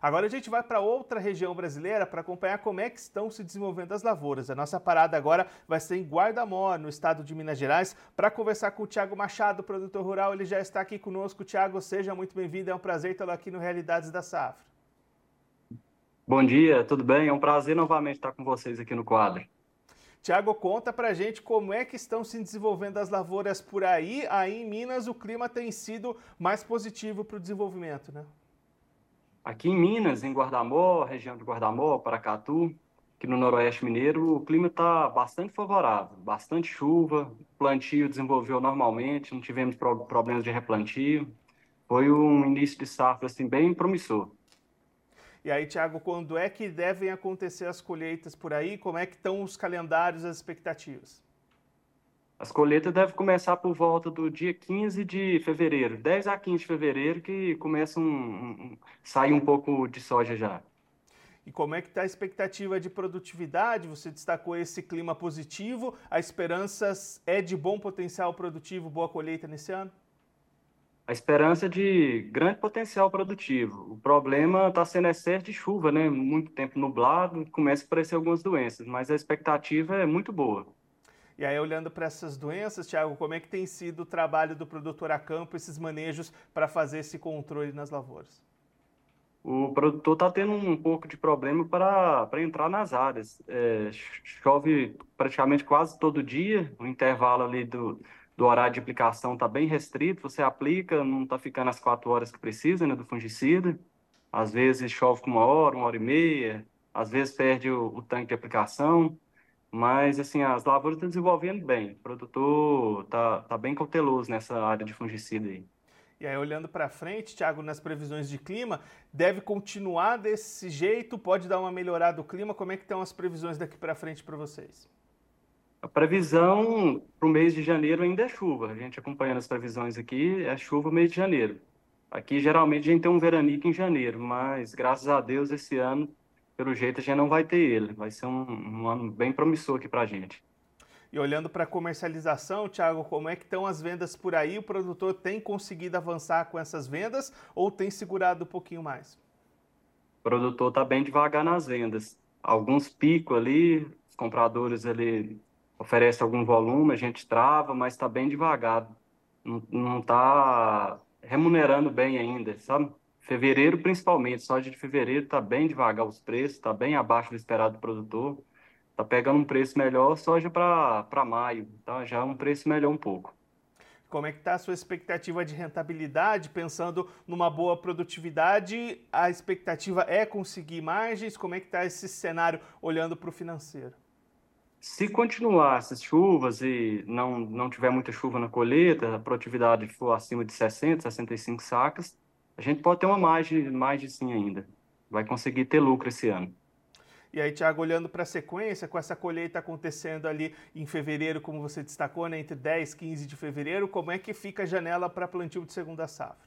Agora a gente vai para outra região brasileira para acompanhar como é que estão se desenvolvendo as lavouras. A nossa parada agora vai ser em Guarda-Mor, no estado de Minas Gerais, para conversar com o Thiago Machado, produtor rural. Ele já está aqui conosco. Thiago, seja muito bem-vindo. É um prazer tê-lo aqui no Realidades da Safra. Bom dia, tudo bem? É um prazer novamente estar com vocês aqui no quadro. Thiago, conta pra gente como é que estão se desenvolvendo as lavouras por aí. Aí em Minas o clima tem sido mais positivo para o desenvolvimento, né? Aqui em Minas, em Guarda-Mor, região de Guarda-Mor, Paracatu, aqui no Noroeste Mineiro, o clima está bastante favorável, bastante chuva, o plantio desenvolveu normalmente, não tivemos problemas de replantio. Foi um início de safra assim, bem promissor. E aí, Thiago, quando é que devem acontecer as colheitas por aí? Como é que estão os calendários, as expectativas? As colheitas devem começar por volta do dia 15 de fevereiro, 10 a 15 de fevereiro, que começa sair um pouco de soja já. E como é que está a expectativa de produtividade? Você destacou esse clima positivo. A esperança é de bom potencial produtivo, boa colheita nesse ano? A esperança de grande potencial produtivo. O problema está sendo excesso de chuva, né? Muito tempo nublado, começa a aparecer algumas doenças, mas a expectativa é muito boa. E aí, olhando para essas doenças, Thiago, como é que tem sido o trabalho do produtor a campo, esses manejos para fazer esse controle nas lavouras? O produtor está tendo um pouco de problema para entrar nas áreas. Chove praticamente quase todo dia, o intervalo ali do horário de aplicação está bem restrito, você aplica, não está ficando as 4 horas que precisa, né, do fungicida. Às vezes chove com uma hora e meia, às vezes perde o tanque de aplicação, mas assim, as lavouras estão desenvolvendo bem. O produtor tá bem cauteloso nessa área de fungicida aí. E aí, olhando para frente, Thiago, nas previsões de clima, deve continuar desse jeito? Pode dar uma melhorada do clima? Como é que estão as previsões daqui para frente para vocês? A previsão para o mês de janeiro ainda é chuva. A gente acompanhando as previsões aqui, é chuva mês de janeiro. Aqui geralmente a gente tem um veranico em janeiro, mas graças a Deus esse ano, pelo jeito, a gente não vai ter ele. Vai ser um ano bem promissor aqui para a gente. E olhando para a comercialização, Thiago, como é que estão as vendas por aí? O produtor tem conseguido avançar com essas vendas ou tem segurado um pouquinho mais? O produtor está bem devagar nas vendas. Alguns picos ali, os compradores ali oferecem algum volume, a gente trava, mas está bem devagar. Não está remunerando bem ainda, sabe? Fevereiro, principalmente, soja de fevereiro está bem devagar os preços, está bem abaixo do esperado do produtor. Está pegando um preço melhor, soja para maio, tá? Já é um preço melhor um pouco. Como é que está a sua expectativa de rentabilidade? Pensando numa boa produtividade, a expectativa é conseguir margens? Como é que está esse cenário olhando para o financeiro? Se continuar essas chuvas e não tiver muita chuva na colheita, a produtividade for acima de 60, 65 sacas, a gente pode ter uma margem sim ainda. Vai conseguir ter lucro esse ano. E aí, Thiago, olhando para a sequência, com essa colheita acontecendo ali em fevereiro, como você destacou, né, entre 10 e 15 de fevereiro, como é que fica a janela para plantio de segunda safra?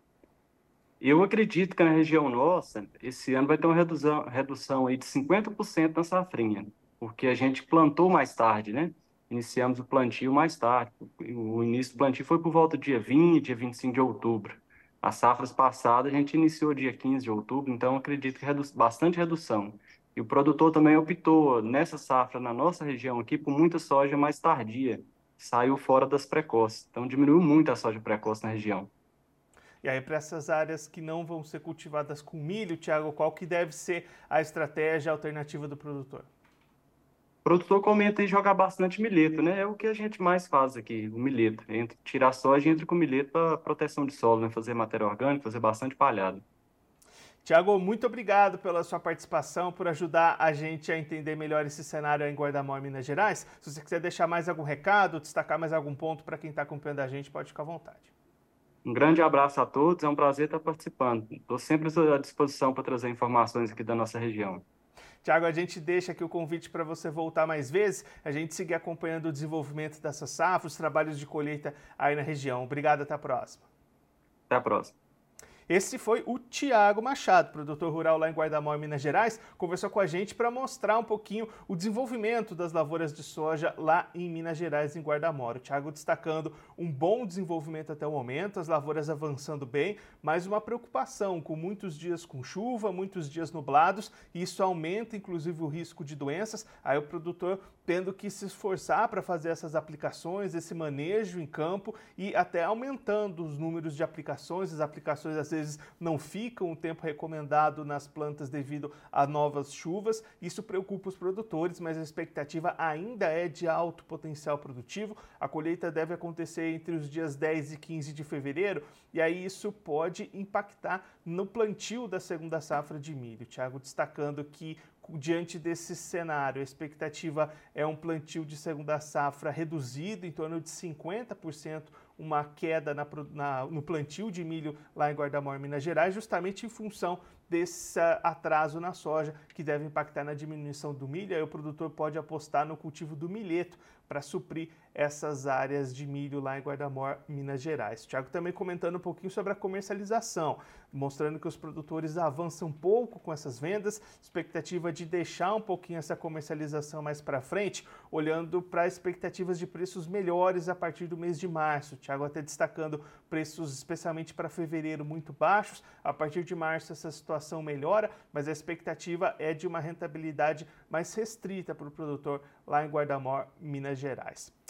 Eu acredito que na região nossa, esse ano vai ter uma redução aí de 50% na safrinha, porque a gente plantou mais tarde, né? Iniciamos o plantio mais tarde. O início do plantio foi por volta do dia 20, dia 25 de outubro. As safras passadas a gente iniciou dia 15 de outubro, então acredito que bastante redução. E o produtor também optou nessa safra na nossa região aqui por muita soja mais tardia, saiu fora das precoces. Então diminuiu muito a soja precoce na região. E aí, para essas áreas que não vão ser cultivadas com milho, Thiago, qual que deve ser a estratégia alternativa do produtor? O produtor comenta em jogar bastante milheto, né? É o que a gente mais faz aqui, o milheto. Tirar a soja e entra com milheto para proteção de solo, né? Fazer matéria orgânica, fazer bastante palhada. Thiago, muito obrigado pela sua participação, por ajudar a gente a entender melhor esse cenário aí em Guarda-Mor, Minas Gerais. Se você quiser deixar mais algum recado, destacar mais algum ponto para quem está acompanhando a gente, pode ficar à vontade. Um grande abraço a todos, é um prazer estar participando. Estou sempre à disposição para trazer informações aqui da nossa região. Thiago, a gente deixa aqui o convite para você voltar mais vezes, a gente seguir acompanhando o desenvolvimento dessa safra, os trabalhos de colheita aí na região. Obrigado, até a próxima. Até a próxima. Esse foi o Tiago Machado, produtor rural lá em Guarda-Mor, Minas Gerais, conversou com a gente para mostrar um pouquinho o desenvolvimento das lavouras de soja lá em Minas Gerais, em Guarda-Mor. O Tiago destacando um bom desenvolvimento até o momento, as lavouras avançando bem, mas uma preocupação com muitos dias com chuva, muitos dias nublados, e isso aumenta inclusive o risco de doenças, aí o produtor tendo que se esforçar para fazer essas aplicações, esse manejo em campo e até aumentando os números de aplicações. As aplicações às vezes não ficam o tempo recomendado nas plantas devido a novas chuvas. Isso preocupa os produtores, mas a expectativa ainda é de alto potencial produtivo. A colheita deve acontecer entre os dias 10 e 15 de fevereiro e aí isso pode impactar no plantio da segunda safra de milho. Tiago destacando que diante desse cenário, a expectativa é um plantio de segunda safra reduzido, em torno de 50%, uma queda no plantio de milho lá em Guarda-Mor, Minas Gerais, justamente em função desse atraso na soja, que deve impactar na diminuição do milho. Aí o produtor pode apostar no cultivo do milheto para suprir essas áreas de milho lá em Guarda-Mor, Minas Gerais. O Tiago também comentando um pouquinho sobre a comercialização, mostrando que os produtores avançam um pouco com essas vendas, expectativa de deixar um pouquinho essa comercialização mais para frente, olhando para expectativas de preços melhores a partir do mês de março. O Tiago até destacando preços especialmente para fevereiro muito baixos, a partir de março essa situação melhora, mas a expectativa é de uma rentabilidade mais restrita para o produtor lá em Guarda-Mor, Minas Gerais.